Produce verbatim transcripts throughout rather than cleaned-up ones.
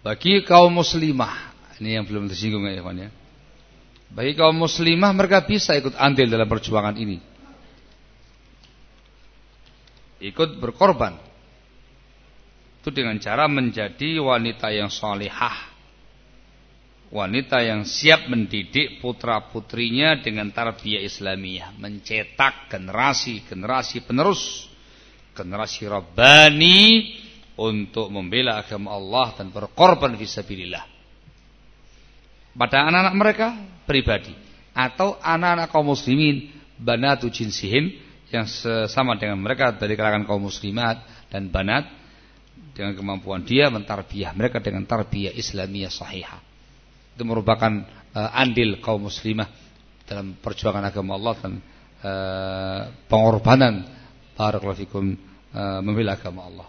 Bagi kaum muslimah, ini yang belum tersinggung ya ikhwan ya. Bagi kaum muslimah mereka bisa ikut andil dalam perjuangan ini. Ikut berkorban. Itu dengan cara menjadi wanita yang salihah. Wanita yang siap mendidik putra-putrinya dengan tarbiyah Islamiyah, mencetak generasi-generasi penerus, generasi rabbani untuk membela agama Allah dan berkorban fisabilillah. Pada anak-anak mereka pribadi atau anak-anak kaum muslimin banatu jinsihim yang sesama dengan mereka dari kalangan kaum muslimat dan banat, dengan kemampuan dia mentarbiyah mereka dengan tarbiyah Islamiyah sahihah. Itu merupakan uh, andil kaum muslimah dalam perjuangan agama Allah dan uh, pengorbanan barakallahu fikum uh, membela agama Allah.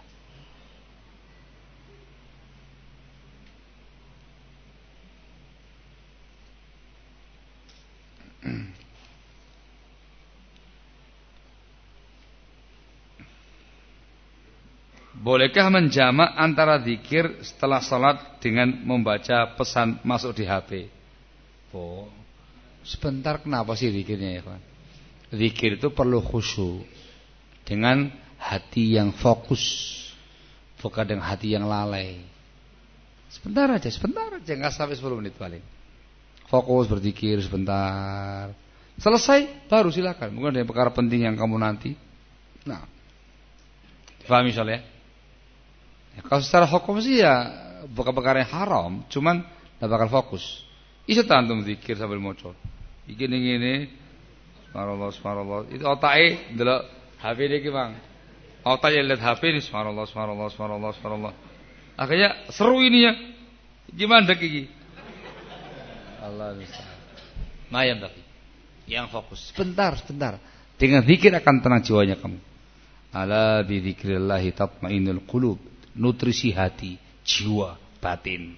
Bolehkah menjamak antara zikir setelah salat dengan membaca pesan masuk di H P? Oh, sebentar, kenapa sih zikirnya ya kawan? Zikir itu perlu khusyuk, dengan hati yang fokus, bukan dengan hati yang lalai. Sebentar aja, sebentar aja, nggak sampai sepuluh menit paling. Fokus berzikir sebentar. Selesai baru silakan. Mungkin ada perkara penting yang kamu nanti. Nah, difahami soalnya? Ya, kalau secara hukum sih ya bukan perkara yang haram, cuman tidak bakal fokus. Iso tantum zikir sambil maca. Iki ning ngene, subhanallah subhanallah. Itu otake ndelok H P niki, Bang. Otake lihat H P ini subhanallah subhanallah subhanallah subhanallah. Akhirnya seru ini ya. Gimana dek iki? Allah musta'an. Mayam tapi yang fokus. Sebentar, sebentar. Dengan zikir akan tenang jiwanya kamu. Ala bi dzikrillah tatmainnul qulub. Nutrisi hati, jiwa, batin.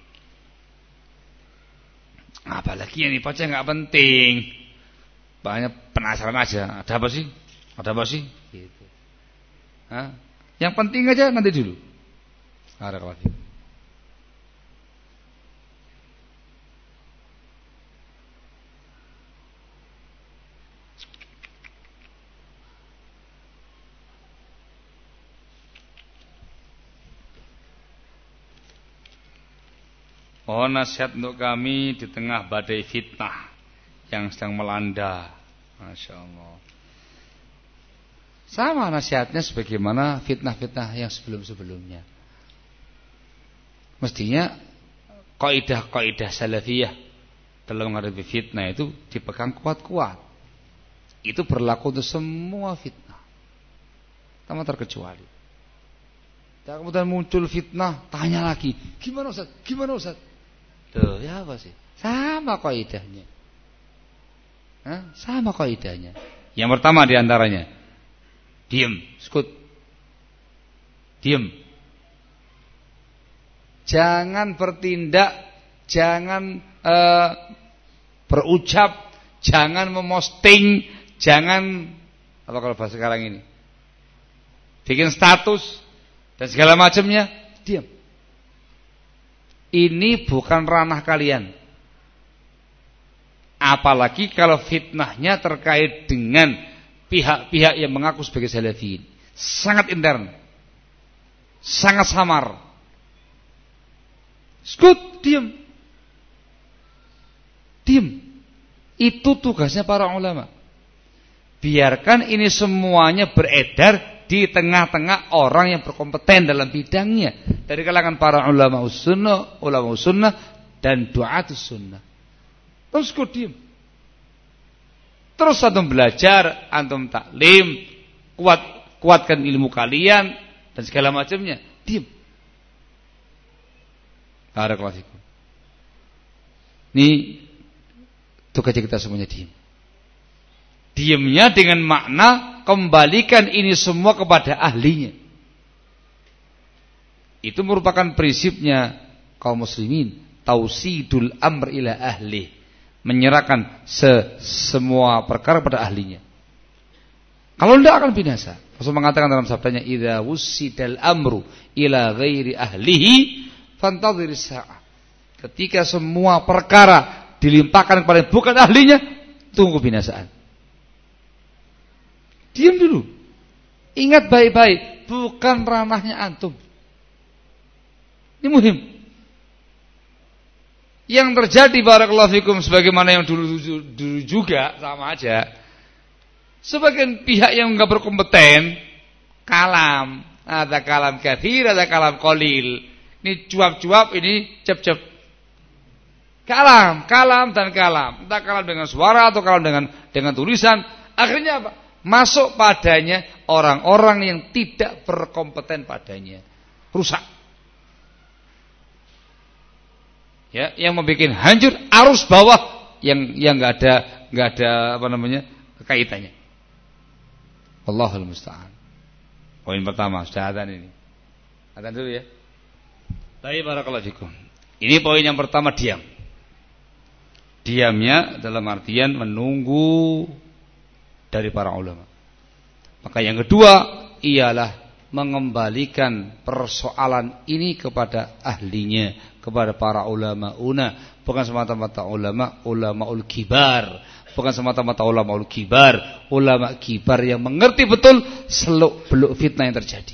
Apalagi yang dibaca nggak penting, banyak penasaran aja. Ada apa sih? Ada apa sih? Gitu. Hah? Yang penting aja nanti dulu. Ada lagi. Mohon nasihat untuk kami di tengah badai fitnah yang sedang melanda. Masya Allah. Sama nasihatnya sebagaimana fitnah-fitnah yang sebelum-sebelumnya. Mestinya kaidah-kaidah salafiyah dalam menghadapi fitnah itu dipegang kuat-kuat. Itu berlaku untuk semua fitnah, tanpa terkecuali. Dan kemudian muncul fitnah, tanya lagi, gimana Ustaz? Gimana Ustaz? Tuh, ya apa sih? Sama kaidahnya. Hah? Sama kaidahnya. Yang pertama diantaranya, diam, skut. Diam. Jangan bertindak, jangan uh, berucap, jangan memosting, jangan apa kalau bahasa sekarang ini, bikin status dan segala macamnya. Diam. Ini bukan ranah kalian. Apalagi kalau fitnahnya terkait dengan pihak-pihak yang mengaku sebagai salafiyin. Sangat intern, sangat samar. Skut, diam. Diam. Itu tugasnya para ulama. Biarkan ini semuanya beredar di tengah-tengah orang yang berkompeten dalam bidangnya, dari kalangan para ulama sunnah, ulama sunnah dan du'atus sunnah. Terus kau diam. Terus antum belajar, antum taklim, kuat kuatkan ilmu kalian dan segala macamnya. Diam. Barakallahu fikum. Ini tugas kita semuanya diam. Diamnya dengan makna kembalikan ini semua kepada ahlinya. Itu merupakan prinsipnya kaum muslimin, tausidul amr ila ahli, menyerahkan se semua perkara pada ahlinya. Kalau tidak akan binasa. Rasul mengatakan dalam sabdanya, idza wussidal amru ila ghairi ahlihi fantadhiris sa'ah. Ketika semua perkara dilimpahkan kepada yang bukan ahlinya, tunggu binasaan. Diam dulu. Ingat baik-baik, bukan ranahnya antum. Ini muhim. Yang terjadi barakallahu fikum sebagaimana yang dulu, dulu juga sama aja. Sebagian pihak yang enggak berkompeten, kalam, ada kalam katsir, ada kalam qalil. Ini cuap-cuap, ini cep-cep. Kalam, kalam dan kalam. Entah kalam dengan suara atau kalam dengan dengan tulisan. Akhirnya apa? Masuk padanya orang-orang yang tidak berkompeten padanya. Rusak. Ya, yang membuat hancur arus bawah yang yang enggak ada enggak ada apa namanya? kaitannya. Allahul musta'an. Poin pertama, sudah adzan ini. Adzan dulu ya. Baik, barakallahu fikum. Ini poin yang pertama, diam. Diamnya dalam artian menunggu dari para ulama. Maka yang kedua ialah mengembalikan persoalan ini kepada ahlinya, kepada para ulama una, bukan semata-mata ulama ulamaul kibar, bukan semata-mata ulamaul kibar, ulama kibar yang mengerti betul seluk-beluk fitnah yang terjadi.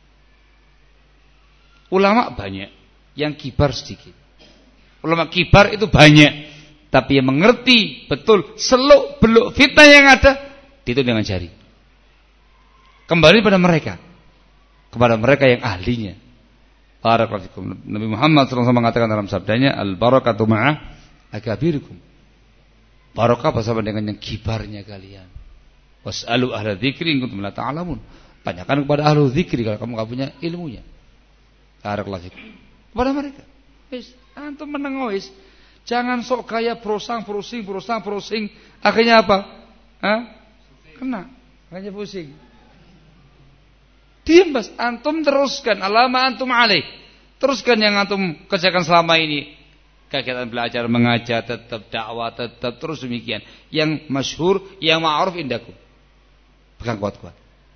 Ulama banyak, yang kibar sedikit. Ulama kibar itu banyak, tapi yang mengerti betul seluk-beluk fitnah yang ada, itu dengan jari. Kembali pada mereka, kepada mereka yang ahlinya. Barakallahu fikum. Nabi Muhammad shallallahu alaihi wasallam mengatakan dalam sabdanya, al-barakatu ma'a akabirikum. Barakah bersama dengan yang kibarnya kalian. Was'alu ahla dzikri in kuntum la ta'lamun. Tanyakan kepada ahlu dzikri kalau kamu enggak punya ilmunya. Barakallahu fikum. Kepada mereka. Wis, antum meneng wis. Jangan sok gaya brosang, brosing, brosang, brosing. Akhirnya apa? Hah? Kena. Akhirnya pusing. Diam bas, antum teruskan alama antum alaih. Teruskan yang antum kerjakan selama ini. Kegiatan belajar, mengajar, tetap dakwah, tetap terus demikian. Yang masyhur, yang ma'ruf indakum. Bukan kuat-kuat.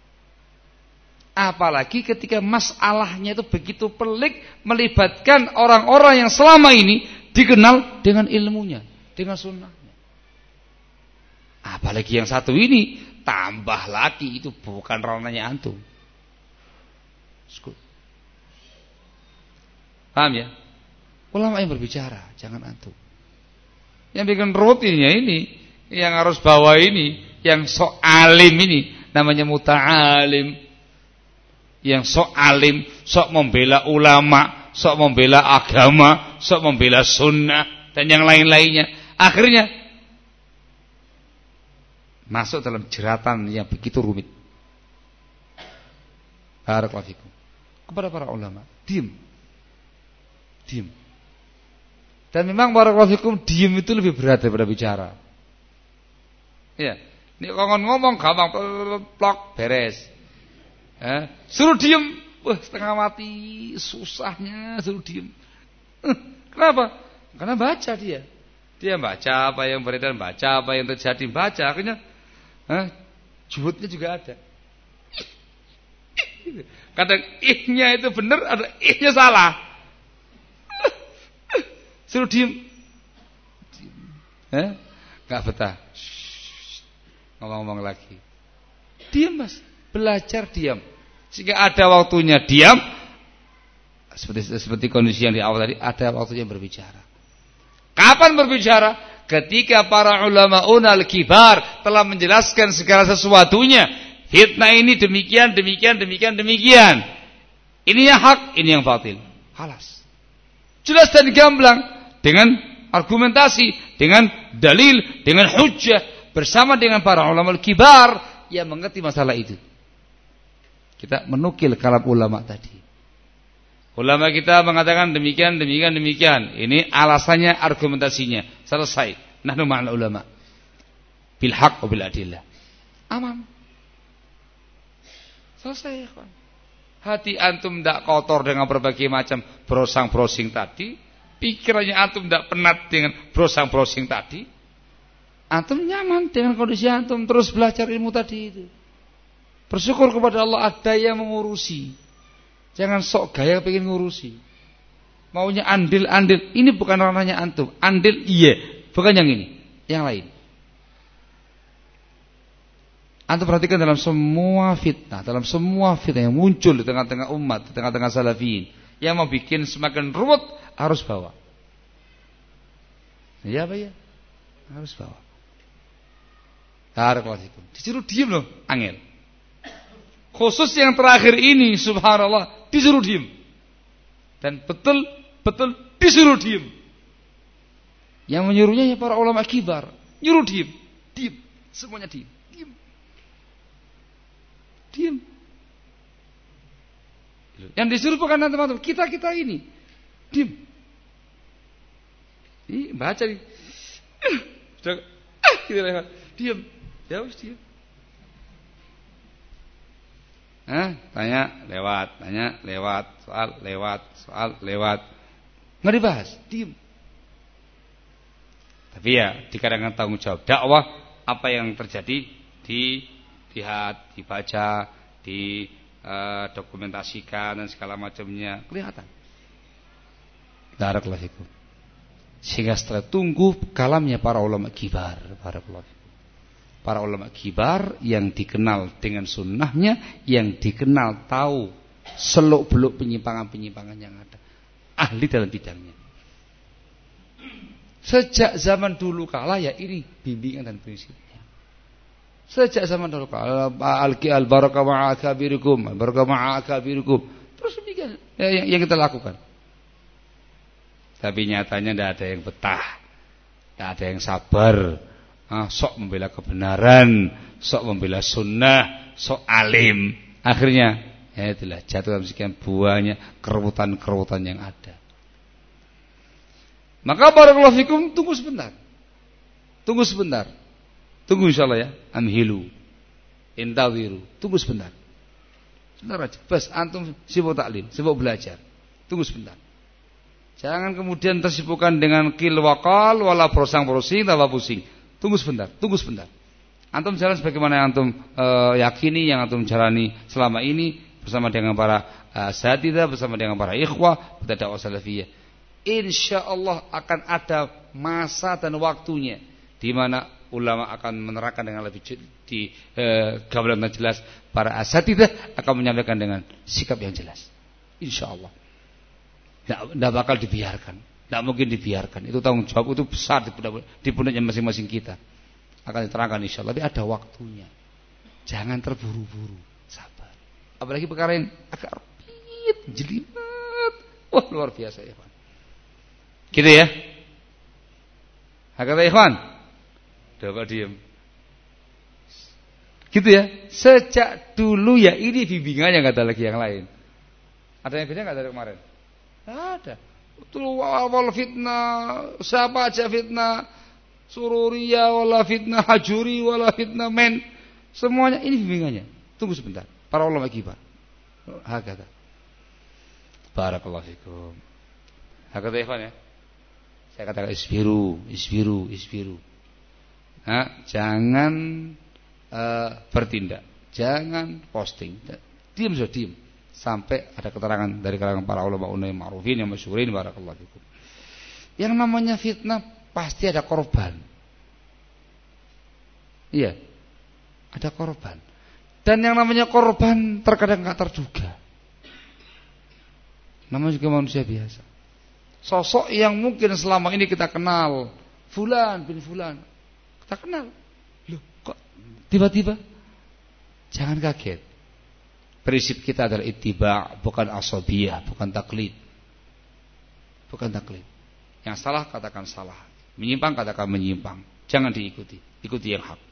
Apalagi ketika masalahnya itu begitu pelik, melibatkan orang-orang yang selama ini dikenal dengan ilmunya, dengan sunnahnya. Apalagi yang satu ini, tambah lagi itu bukan ranahnya antum. Paham ya? Ulama yang berbicara, jangan antum. Yang bikin rutinnya ini, yang harus bawa ini, yang sok alim ini, namanya muta'alim. Yang sok alim, sok membela ulama, sok membela agama, sok membela sunnah, dan yang lain-lainnya. Akhirnya masuk dalam jeratan yang begitu rumit. Barakallahu fikum. Kepada para ulama, diam. Diam. Dan memang barakallahu fikum, diam itu lebih berat daripada bicara. Ya, ini kalau ngomong gampang, plok beres. Eh, suruh diam, wah setengah mati, susahnya suruh diam. Eh, kenapa? Karena baca dia. Dia baca apa yang beredar, baca apa yang terjadi, baca akhirnya eh, juhudnya juga ada. Kadang ihnya itu benar, ada ihnya salah. Suruh diem. Eh? Gak betah. Ngomong-ngomong lagi. Diam mas. Belajar diam. Jika ada waktunya diam. Seperti seperti kondisi yang di awal tadi. Ada waktunya berbicara. Kapan berbicara? Ketika para ulama unal kibar telah menjelaskan segala sesuatunya. Fitnah ini demikian, demikian, demikian, demikian. Ini yang hak, ini yang batil. Halas. Jelas dan gamblang. Dengan argumentasi, dengan dalil, dengan hujjah. Bersama dengan para ulama kibar yang mengerti masalah itu. Kita menukil kalam ulama tadi. Ulama kita mengatakan demikian, demikian, demikian. Ini alasannya, argumentasinya. Selesai. Nahnu ma'al ulama. Bil haq wa bil adillah. Aman. Selesai ya kawan. Hati antum tidak kotor dengan berbagai macam browsing-browsing tadi. Pikirannya antum tidak penat dengan browsing-browsing tadi. Antum nyaman dengan kondisi antum terus belajar ilmu tadi itu. Bersyukur kepada Allah ada yang mengurusi. Jangan sok gaya pengen ngurusi. maunya andil-andil. Ini bukan ranahnya antum. Andil iya, bukan yang ini, yang lain. Antum perhatikan dalam semua fitnah, dalam semua fitnah yang muncul di tengah-tengah umat, di tengah-tengah salafiyin, yang mau bikin semakin ruwet harus bawa. Ya apa ya? Harus bawa. Barakallahu. Disuruh diem loh, angel. Khusus yang terakhir ini, subhanallah, disuruh diem. Dan betul, betul disuruh diem. Yang menyuruhnya ya para ulama kibar, nyuruh diem, diem, semuanya diem, diem, diem. Yang disuruh bukan teman-teman, kita kita ini, diem. Ini baca nih, sudah, gitu lewat, diem, ya wis diem. Hah? Tanya lewat, tanya lewat, soal lewat, soal lewat. Nggak dibahas, diem. Tapi ya dikarenakan tanggung jawab dakwah, apa yang terjadi dilihat, dibaca, didokumentasikan dan segala macamnya kelihatan. Barakallahu fikum. Sehingga setelah tunggu kalamnya para ulama kibar, barakallahu fikum. Para ulama kibar yang dikenal dengan sunnahnya, yang dikenal tahu seluk-beluk penyimpangan-penyimpangan yang ada, ahli dalam bidangnya. Sejak zaman dulu kala ya ini bimbingan dan prinsipnya. Sejak zaman dulu kala al-ki al-baraka ma'a akabirikum, al-baraka ma'a akabirikum. Terus demikian ya, yang, yang kita lakukan. Tapi nyatanya tidak ada yang betah, tidak ada yang sabar. Ah, sok membela kebenaran, sok membela sunnah, sok alim. Akhirnya ya itulah jatuh dalam sekian buahnya kerubutan-kerubutan yang ada. Maka barakallahu fikum, tunggu sebentar. Tunggu sebentar. Tunggu insyaallah ya. Amhilu. Intawiru. Tunggu sebentar. Sebentar aja. Bas antum sibuk taklim, sibuk belajar. Tunggu sebentar. Jangan kemudian tersibukkan dengan qil wa qal wala prosang-prosing tambah pusing. Tunggu sebentar, tunggu sebentar. Antum jalan sebagaimana yang antum uh, yakini, yang antum jalani selama ini bersama dengan para asatidzah, uh, bersama dengan para ikhwah pada dakwah salafiyah. Insyaallah akan ada masa dan waktunya di mana ulama akan menerangkan dengan lebih di uh, gambaran yang jelas, para asatidzah akan menyampaikan dengan sikap yang jelas. Insyaallah. Tidak bakal dibiarkan. Tidak mungkin dibiarkan. Itu tanggung jawab itu besar di pundaknya masing-masing kita. Akan diterangkan insyaallah. Tapi ada waktunya. Jangan terburu-buru. Sabar. Apalagi perkara yang agak rumit, jelimet. Wah luar biasa ya Pak. Gitu ya. Hakata ikhwan. Coba diam. Gitu ya. Sejak dulu ya ini bimbingannya, nggak ada lagi yang lain. Ada yang beda nggak dari kemarin? Ada. Betul, awal fitnah, siapa aja fitnah, sururiyah wala fitnah hajuri wala fitnah men, semuanya ini bimbingannya. Tunggu sebentar, para ulama kibar. Hakata. Barakallahu fikum. Hakata ikhwan ya. Saya katakan isbiru, isbiru, isbiru. Nah, jangan uh, bertindak, jangan posting, diam sudah diam. Sampai ada keterangan dari kalangan para ulama unai ma'rufin yang masyhurin, barakallahu fikum. Yang namanya fitnah pasti ada korban. Iya. Ada korban. Dan yang namanya korban terkadang enggak terduga. Namanya juga manusia biasa. Sosok yang mungkin selama ini kita kenal, fulan bin fulan. Kita kenal. Loh, kok tiba-tiba? Jangan kaget. Prinsip kita adalah ittiba', bukan asabiyah, bukan taklid. Bukan taklid. Yang salah katakan salah, menyimpang katakan menyimpang. Jangan diikuti, ikuti yang hak.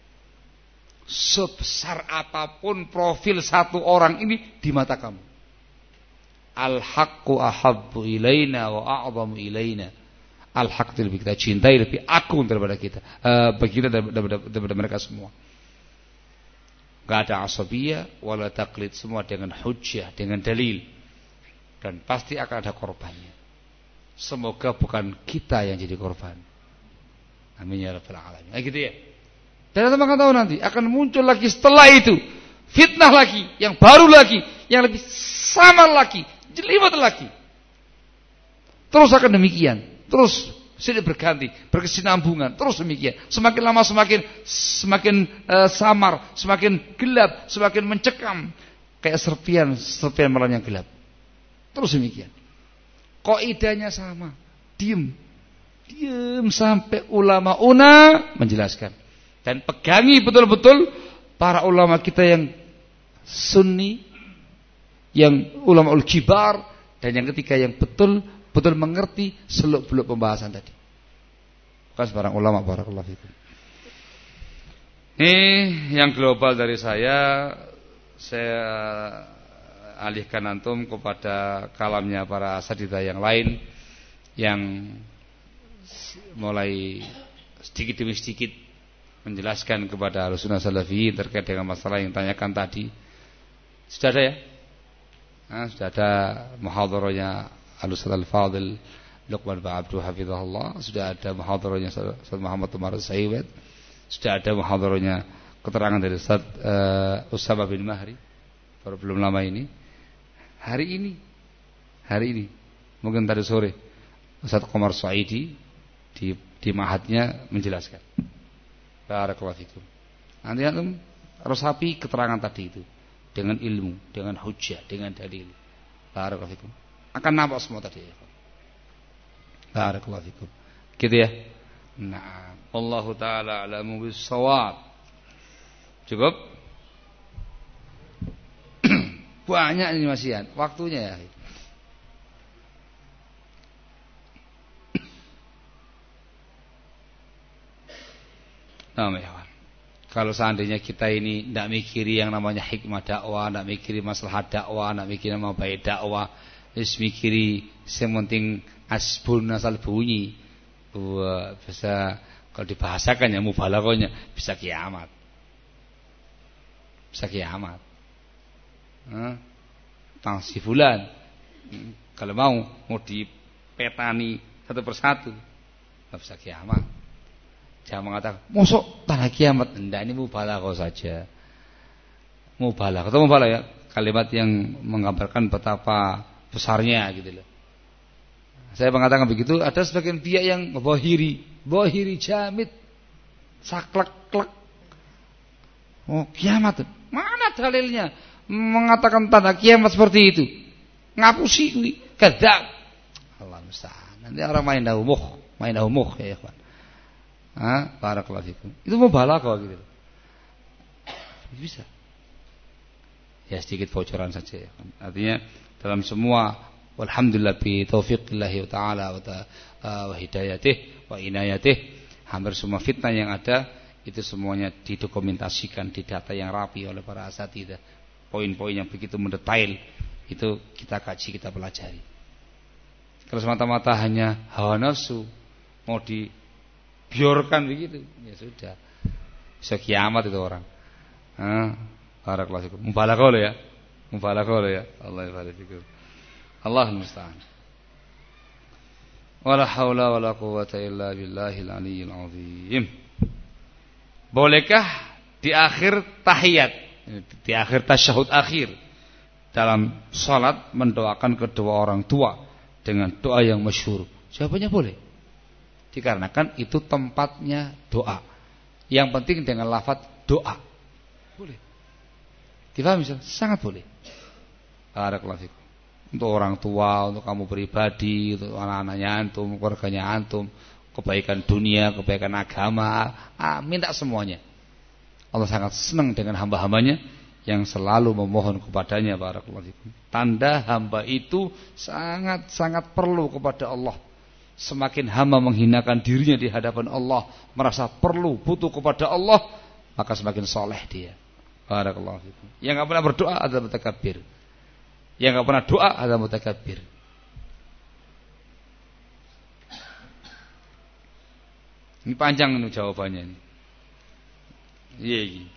Sebesar apapun profil satu orang ini di mata kamu, al-haqqu ahabbu ilaina wa a'zamu ilaina. Al-haq lebih kita cintai, lebih agung daripada kita, uh, bagi kita daripada, daripada mereka semua. Gak ada asabiyah wala taklid, semua dengan hujjah, dengan dalil. Dan pasti akan ada korbannya. Semoga bukan kita yang jadi korban. Amin ya rabbal alamin. Nah, gitu ya. Dan teman akan tahu nanti akan muncul lagi setelah itu fitnah lagi, yang baru lagi, yang lebih sama lagi, jelimet lagi. Terus akan demikian. Terus silih berganti, berkesinambungan, terus demikian. Semakin lama semakin semakin uh, samar, semakin gelap, semakin mencekam. Kayak serpian, serpian malam yang gelap. Terus demikian. Kaidahnya sama. Diam. Diam sampai ulama una menjelaskan. Dan pegangi betul-betul para ulama kita yang sunni, yang ulama ul-kibar, dan yang ketiga yang betul betul mengerti seluk-beluk pembahasan tadi. Bukan sebarang ulama, barakallahu fikum. Ini yang global dari saya. Saya alihkan antum kepada kalamnya para asatidzah yang lain yang mulai sedikit demi sedikit menjelaskan kepada Ahlussunnah Salafiyin terkait dengan masalah yang ditanyakan tadi. Sudah ada ya? Nah, sudah ada muhadharahnya Al-Ustaz Al-Fadil Luqman bin Abdul Hafizahullah, sudah ada muhadharahnya Ustaz Muhammad Umar Sayyid, sudah ada muhadharahnya keterangan dari Ustaz uh, Usama bin Mahri baru belum lama ini. Hari ini hari ini mungkin tadi sore Ustaz Qamar Saidi di di ma'hadnya menjelaskan. Barakallahu fikum. Nanti antum resapi keterangan tadi itu dengan ilmu, dengan hujjah, dengan dalil. Barakallahu fikum. Akan nampak semua tadi ya. Barakallahu fikum. Gitu ya. Nah, wallahu taala a'lamu bis-shawab. Cukup? Banyak ini masihan, waktunya ya. Nah, ya. Kalau seandainya kita ini tidak mikiri yang namanya hikmah dakwah, tidak mikiri masalah dakwah, tidak mikiri nama baik dakwah, terus mikiri sementing asbun asal bunyi, wah, bisa kalau dibahasakan ya mubalaghahnya bisa kiamat. Bisa kiamat. Nah, tang si fulan. Kalau mau mau dipetani satu persatu, bisa kiamat. Jangan mengatakan, "Mosok tanah kiamat." Enggak, ini mubalaghah saja. Mubalaghah, atau mubalaghah ya, kalimat yang menggambarkan betapa besarnya gitu loh. Saya mengatakan begitu, ada sebagian pihak yang bohiri, bohiri jamid, saklek-klek. Oh, kiamat. Mana dalilnya mengatakan tanda kiamat seperti itu? Ngapusi kuwi, kadzab. Allah musta'an. Nanti orang main dahumuh, main dahumuh ya ikhwan. Ah, barakallahu fikum. Itu mubalaghah gitu. Bisa. Ya sedikit bocoran saja ya. Artinya dalam semua walhamdulillah bi taufiqillah taala wa, ta, uh, wa hidayatih wa inayatih, hampir semua fitnah yang ada itu semuanya didokumentasikan di data yang rapi oleh para asatidzah. Poin-poin yang begitu mendetail itu kita kaji, kita pelajari. Kalau semata-mata hanya hawa nafsu mau dibiarkan begitu, ya sudah. Bisa kiamat itu orang. Ah, barakallahu fikum. Mubalaghah ya. Mubalaghah ya. Allah yabarik fikum. Allah musta'an. Wala haula wala quwwata illa billahil aliyyil azim. Bolehkah di akhir tahiyat, di akhir tasyahud akhir dalam salat mendoakan kedua orang tua dengan doa yang masyhur? Jawabannya boleh. Dikarenakan itu tempatnya doa. Yang penting dengan lafaz doa. Boleh. Difahami? Sangat boleh. Barakallahu fikum. Untuk orang tua, untuk kamu pribadi, untuk anak-anaknya antum, keluarganya antum, kebaikan dunia, kebaikan agama, ah, minta semuanya. Allah sangat senang dengan hamba-hambanya yang selalu memohon kepadanya. Barakallahu fikum. Tanda hamba itu sangat-sangat perlu kepada Allah. Semakin hamba menghinakan dirinya di hadapan Allah, merasa perlu, butuh kepada Allah, maka semakin soleh dia. Barakallahu fikum. Yang enggak pernah berdoa adalah mutakabbir. Yang enggak pernah doa adalah mutakabbir. Ini panjang ini jawabannya ini. Iya, iya.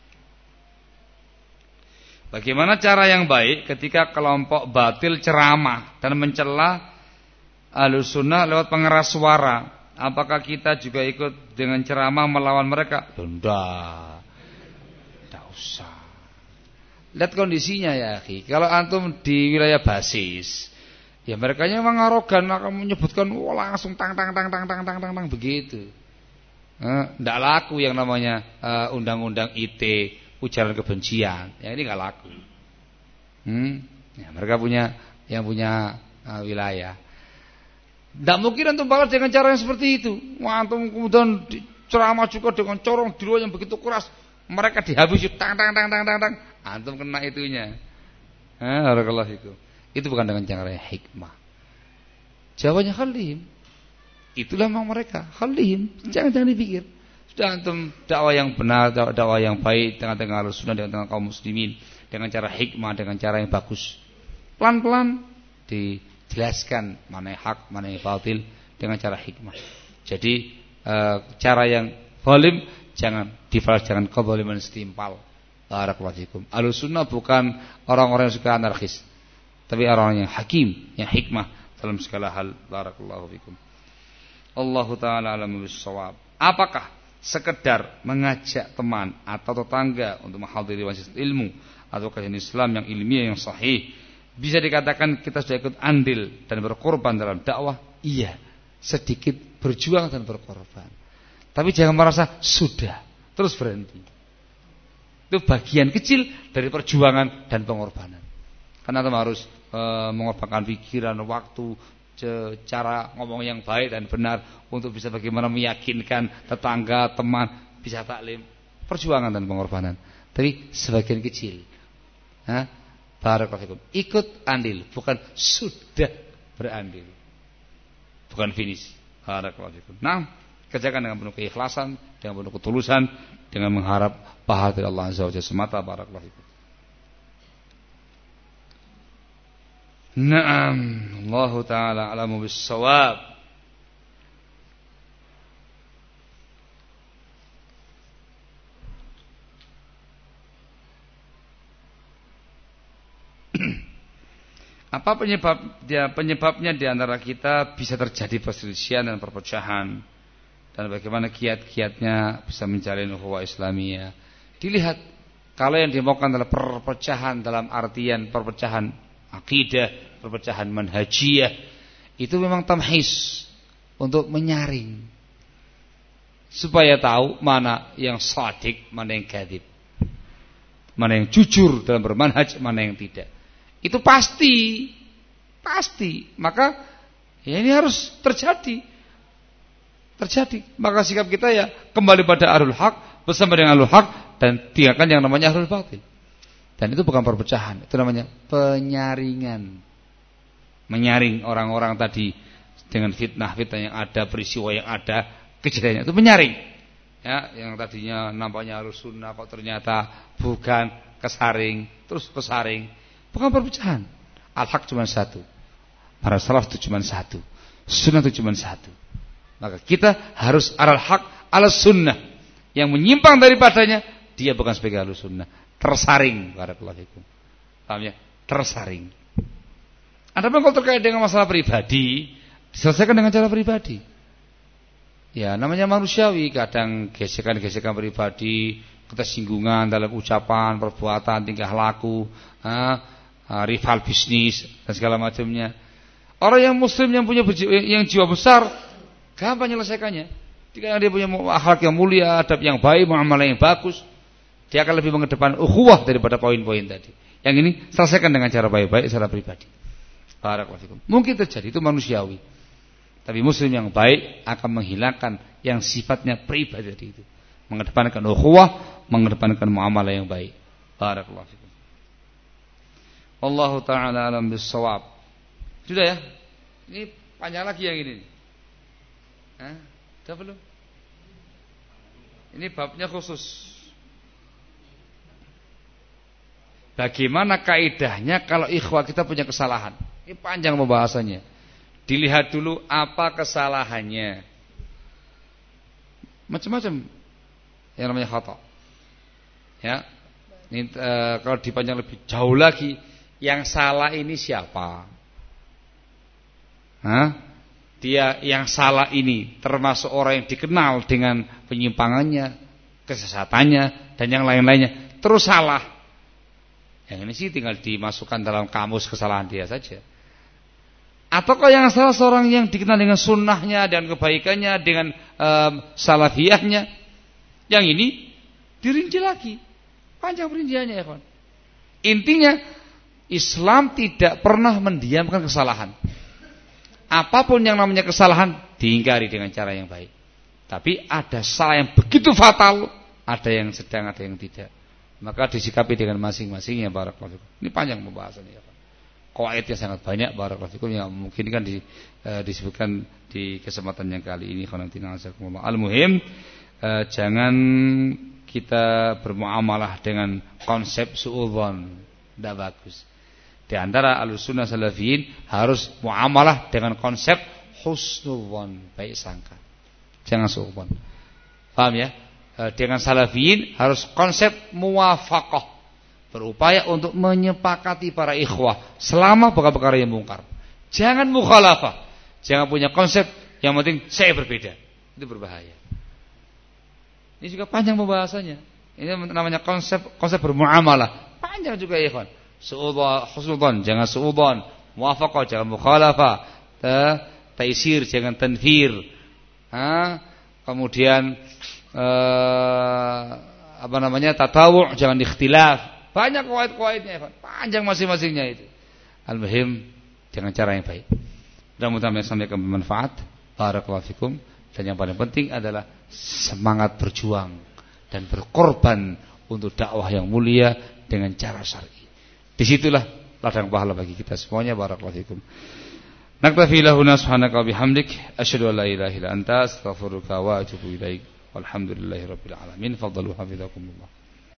Bagaimana cara yang baik ketika kelompok batil ceramah dan mencela Ahlussunnah lewat pengeras suara? Apakah kita juga ikut dengan ceramah melawan mereka? Tidak. Tidak usah. Lihat kondisinya ya, akhi. Kalau antum di wilayah basis, Ya mereka memang arogan akan menyebutkan oh, langsung tang tang tang tang tang tang tang, tang begitu. Tidak eh, laku yang namanya uh, undang-undang I T ujaran kebencian. Ya ini nggak laku. Hmm? Ya, mereka punya yang punya uh, wilayah. Tidak mungkin antum balas dengan cara yang seperti itu. Wah, antum kemudian ceramah juga dengan corong di luar yang begitu keras. Mereka dihabisi tang tang tang tang tang tang. Antum kena itunya. Ah, barakallahu fikum. Itu bukan dengan cara hikmah. Jawabannya khalihim. Itulah memang mereka khalihim. Jangan jangan dipikir. Sudah antum dakwah yang benar, dakwah yang baik dengan tengah Ahlussunnah, dengan tengah kaum muslimin, dengan cara hikmah, dengan cara yang bagus. Pelan-pelan dijelaskan mana yang hak, mana yang batil dengan cara hikmah. Jadi e, cara yang zalim jangan dibalas, jangan kezaliman setimpal. Barakallahu fikum. Ahlussunnah bukan orang-orang yang suka anarkis, tapi orang yang hakim, yang hikmah dalam segala hal. Barakallahu fikum. Allah taala alam bis-shawab. Apakah sekedar mengajak teman atau tetangga untuk menghadiri majelis ilmu atau kajian Islam yang ilmiah yang sahih bisa dikatakan kita sudah ikut andil dan berkorban dalam dakwah? Iya, sedikit berjuang dan berkorban. Tapi jangan merasa sudah terus berhenti. Itu bagian kecil dari perjuangan dan pengorbanan. Karena kita harus e, mengorbankan pikiran, waktu, cara ngomong yang baik dan benar untuk bisa bagaimana meyakinkan tetangga, teman bisa taklim. Perjuangan dan pengorbanan. Tapi sebagian kecil. Hah? Barakallahu fikum. Ikut andil, bukan sudah berandil. Bukan finish. Barakallahu fikum. Nah, kerjakan dengan penuh keikhlasan, dengan penuh ketulusan, dengan mengharap pahala dari Allah Azza wa Jalla semata. Barakallahu fikum. Naam, Allah taala alamu bis-shawab. Apa penyebab dia penyebabnya di antara kita bisa terjadi perselisihan dan perpecahan, dan bagaimana kiat-kiatnya bisa menjalin ukhuwah Islamiyah? Dilihat, kalau yang dimaukan adalah perpecahan dalam artian perpecahan akidah, perpecahan manhajiyah, itu memang tamhis untuk menyaring supaya tahu mana yang shadiq, mana yang kadzib, mana yang jujur dalam bermanhaj, mana yang tidak. Itu pasti, pasti. Maka ya ini harus terjadi, terjadi. Maka sikap kita ya kembali pada ahlul haq, bersama dengan ahlul haq, dan tinggalkan yang namanya ahlul batil. Dan itu bukan perpecahan, itu namanya penyaringan. Menyaring orang-orang tadi dengan fitnah-fitnah yang ada, peristiwa yang ada, kejadiannya itu menyaring. Ya, yang tadinya nampaknya harus sunnah kok ternyata bukan, kesaring, terus kesaring. Bukan perpecahan. Al-haq cuma satu, para salaf itu cuma satu, sunnah itu cuma satu. Maka kita harus alal haq, ala sunnah. Yang menyimpang daripadanya, dia bukan sebagai ahlu sunnah. Tersaring. Barakallahu fikum. Paham ya? Tersaring. Adapun kalau terkait dengan masalah pribadi, diselesaikan dengan cara pribadi. Ya, namanya manusiawi. Kadang gesekan-gesekan pribadi, ketersinggungan dalam ucapan, perbuatan, tingkah laku, ah, rival bisnis dan segala macamnya. Orang yang muslim yang punya yang jiwa besar gampang menyelesaikannya. Jika dia punya akhlak yang mulia, adab yang baik, muamalah yang bagus, dia akan lebih mengedepankan ukhuwah daripada poin-poin tadi. Yang ini selesaikan dengan cara baik-baik secara pribadi. Barakallahu fikum. Mungkin terjadi, itu manusiawi. Tapi muslim yang baik akan menghilangkan yang sifatnya pribadi tadi itu. Mengedepankan ukhuwah, mengedepankan muamalah yang baik. Barakallahu fikum. Wallahu ta'ala alam bis-shawab. Sudah ya? Ini panjang lagi yang ini. Hah? Sudah belum? Ini babnya khusus. Bagaimana kaidahnya kalau ikhwah kita punya kesalahan? Ini panjang pembahasannya. Dilihat dulu apa kesalahannya. Macam-macam yang namanya khata. Ya. Ini e, kalau dipanjang lebih jauh lagi, yang salah ini siapa? Hah? Dia yang salah ini termasuk orang yang dikenal dengan penyimpangannya, kesesatannya, dan yang lain-lainnya. Terus salah. Yang ini sih tinggal dimasukkan dalam kamus kesalahan dia saja. Ataukah yang salah seorang yang dikenal dengan sunnahnya dan kebaikannya, dengan um, salafiyahnya? Yang ini dirinci lagi, panjang perinciannya ya kawan. Intinya Islam tidak pernah mendiamkan kesalahan. Apapun yang namanya kesalahan diingkari dengan cara yang baik. Tapi ada salah yang begitu fatal, ada yang sedang, ada yang tidak. Maka disikapi dengan masing-masingnya. Barakallahu fikum. Ini panjang pembahasannya ya kawan. Qawaidnya sangat banyak, barakallahu fikum, yang mungkin kan di, uh, disebutkan di kesempatan yang kali ini. Al-muhim, uh, jangan kita bermuamalah dengan konsep suudzon, tidak bagus. Di antara Ahlussunnah Salafiyin harus muamalah dengan konsep husnudzon, baik sangka. Jangan suudzon. Paham ya? Uh, dengan Salafiyin harus konsep muwafaqah. Berupaya untuk menyepakati para ikhwah selama perkara yang mungkar. Jangan mukhalafah. Jangan punya konsep yang penting saya berbeda. Itu berbahaya. Ini juga panjang pembahasannya. Ini namanya konsep konsep bermuamalah. Panjang juga ya ikhwan. Suudzon, husnudzon, jangan suudzon. Muwafaqah, jangan mukhalafah. Taisir, jangan tanfir. Ha? Kemudian eh, apa namanya? Tatawu', jangan ikhtilaf. Banyak kuait-kuaitnya, panjang masing-masingnya itu. Al-muhim, dengan cara yang baik. Mudah-mudahan yang sampaikan bermanfaat. Barakallahu fikum. Dan yang paling penting adalah semangat berjuang dan berkorban untuk dakwah yang mulia dengan cara syar'i. Disitulah ladang pahala bagi kita semuanya. Barakallahu fikum. Naktafi lahuna subhanaka wa bihamdik, asyhadu an la ilaha illa anta, astaghfiruka wa atubu ilaik. Walhamdulillahirabbil alamin. Fadhalu hafizakumullah.